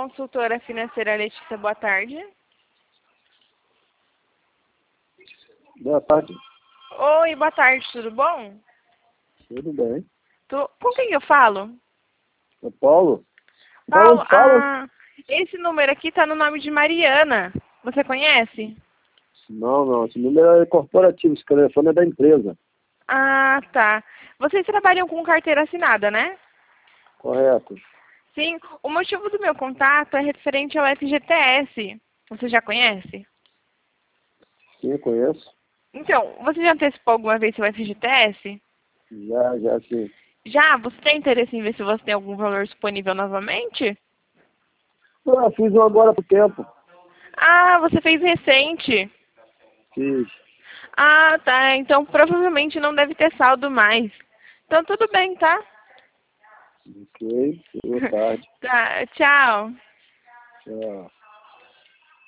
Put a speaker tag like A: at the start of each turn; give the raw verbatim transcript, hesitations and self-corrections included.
A: Consultora financeira Letícia, boa tarde.
B: Boa tarde.
A: Oi, boa tarde, tudo bom?
B: Tudo bem.
A: Tu... Com quem eu falo?
B: É Paulo?
A: Paulo,
B: Paulo, fala.
A: ah, esse número aqui tá no nome de Mariana. Você conhece?
B: Não, não. Esse número é corporativo. Esse telefone é da empresa.
A: Ah, tá. Vocês trabalham com carteira assinada, né?
B: Correto.
A: Sim. O motivo do meu contato é referente ao F G T S. Você já conhece?
B: Sim, eu conheço.
A: Então, você já antecipou alguma vez seu F G T S?
B: Já, já, sim.
A: Já? Você tem interesse em ver se você tem algum valor disponível novamente?
B: Ah, fiz um agora pro tempo.
A: Ah, você fez recente.
B: Fiz.
A: Ah, tá. Então provavelmente não deve ter saldo mais. Então tudo bem, tá?
B: Ok. Boa tarde.
A: Tá, tchau.
B: Tchau.